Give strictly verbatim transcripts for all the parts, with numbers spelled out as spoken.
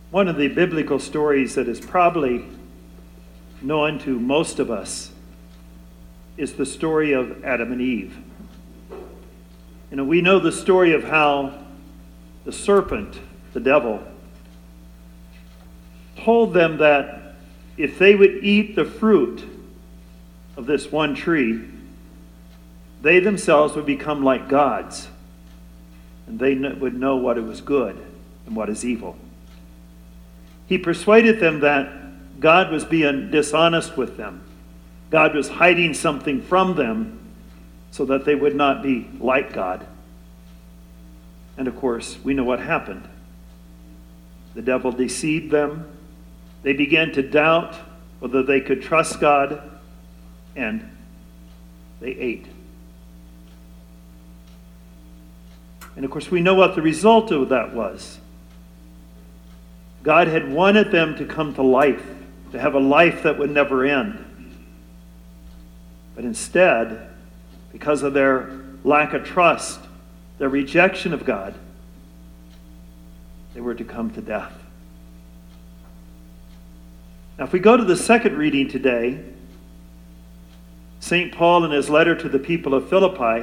One of the biblical stories that is probably known to most of us is the story of Adam and Eve. You know, we know the story of how the serpent, the devil, told them that if they would eat the fruit of this one tree, they themselves would become like gods, and they would know what it was good and what is evil. He persuaded them that God was being dishonest with them. God was hiding something from them so that they would not be like God. And of course, we know what happened. The devil deceived them. They began to doubt whether they could trust God, and they ate. And of course, we know what the result of that was. God had wanted them to come to life, to have a life that would never end. But instead, because of their lack of trust, their rejection of God, they were to come to death. Now, if we go to the second reading today, Saint Paul, in his letter to the people of Philippi,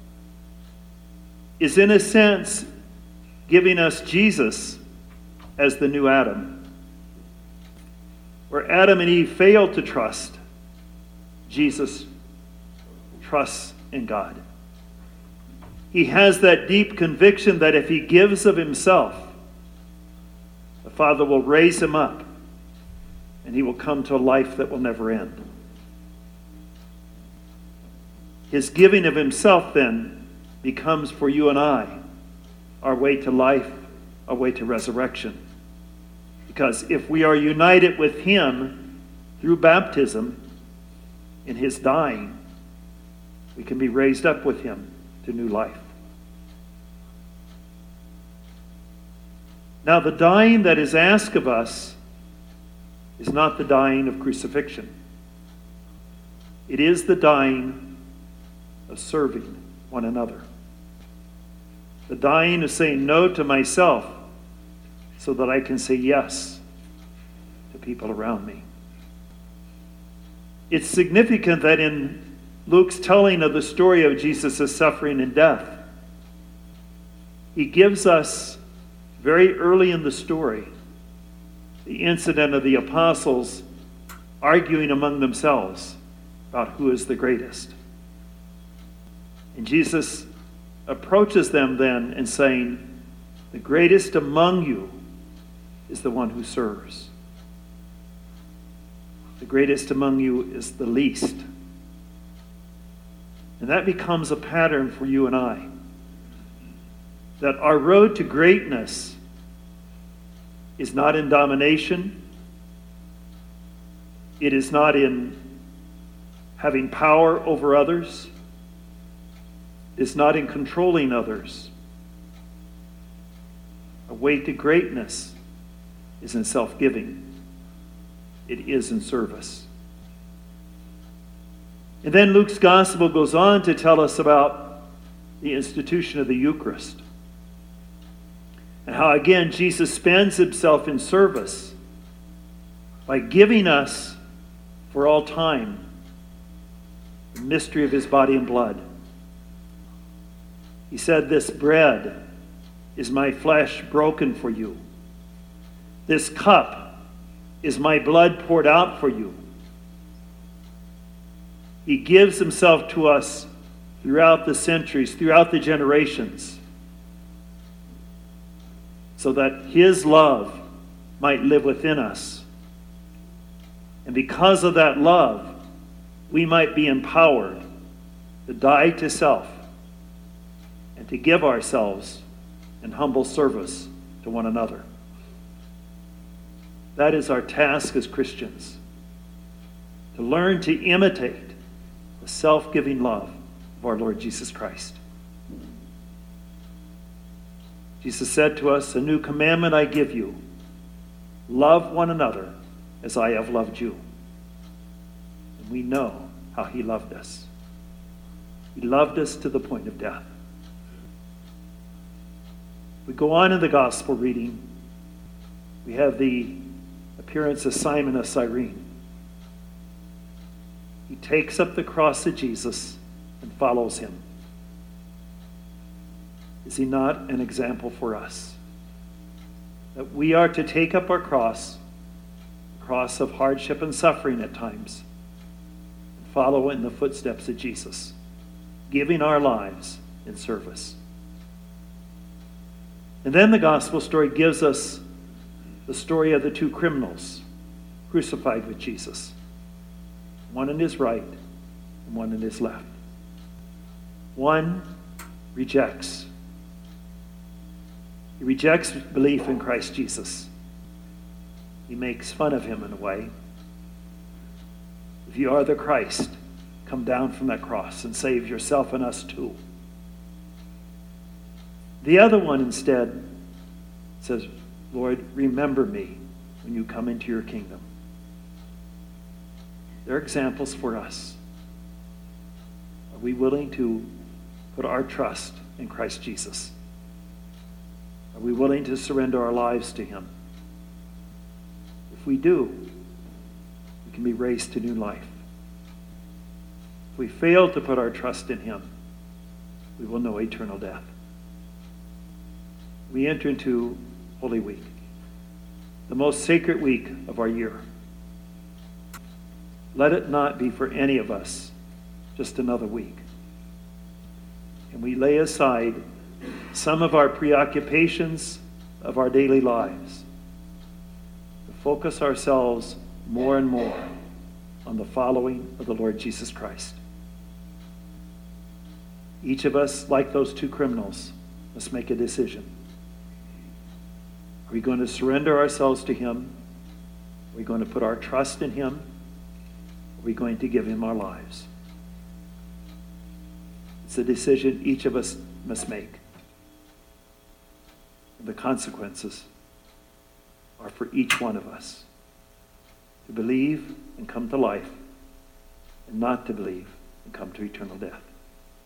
is in a sense giving us Jesus as the new Adam. Where Adam and Eve failed to trust, Jesus trusts in God. He has that deep conviction that if he gives of himself, the Father will raise him up and he will come to a life that will never end. His giving of himself then becomes for you and I our way to life, our way to resurrection. Because if we are united with him through baptism in his dying, we can be raised up with him to new life. Now, the dying that is asked of us is not the dying of crucifixion. It is the dying of serving one another. The dying of saying no to myself so that I can say yes to people around me. It's significant that in Luke's telling of the story of Jesus' suffering and death, he gives us very early in the story the incident of the apostles arguing among themselves about who is the greatest. And Jesus approaches them then and saying, the greatest among you is the one who serves. The greatest among you is the least. And that becomes a pattern for you and I. That our road to greatness is not in domination. It is not in having power over others. It is not in controlling others. Our way to greatness is in self-giving. It is in service. And then Luke's gospel goes on to tell us about the institution of the Eucharist. And how, again, Jesus spends himself in service by giving us for all time the mystery of his body and blood. He said, this bread is my flesh broken for you. This cup is my blood poured out for you. He gives himself to us throughout the centuries, throughout the generations, so that his love might live within us. And because of that love, we might be empowered to die to self and to give ourselves in humble service to one another. That is our task as Christians, to learn to imitate the self-giving love of our Lord Jesus Christ. Jesus said to us, a new commandment I give you, love one another as I have loved you. And we know how he loved us. He loved us to the point of death. We go on in the gospel reading. we have the appearance of Simon of Cyrene. He takes up the cross of Jesus and follows him. Is he not an example for us? That we are to take up our cross, a cross of hardship and suffering at times, and follow in the footsteps of Jesus, giving our lives in service. And then the gospel story gives us the story of the two criminals crucified with Jesus, one on his right and one on his left. One rejects. He rejects belief in Christ Jesus. He makes fun of him in a way. If you are the Christ, come down from that cross and save yourself and us too. The other one instead says, Lord, remember me when you come into your kingdom. They're examples for us. Are we willing to put our trust in Christ Jesus? Are we willing to surrender our lives to him? If we do, we can be raised to new life. If we fail to put our trust in him, we will know eternal death. We enter into Holy Week, the most sacred week of our year. Let it not be for any of us just another week. And we lay aside some of our preoccupations of our daily lives to focus ourselves more and more on the following of the Lord Jesus Christ. Each of us, like those two criminals, must make a decision. Are we going to surrender ourselves to him? Are we going to put our trust in him? Are we going to give him our lives? It's a decision each of us must make. And the consequences are for each one of us to believe and come to life, and not to believe and come to eternal death.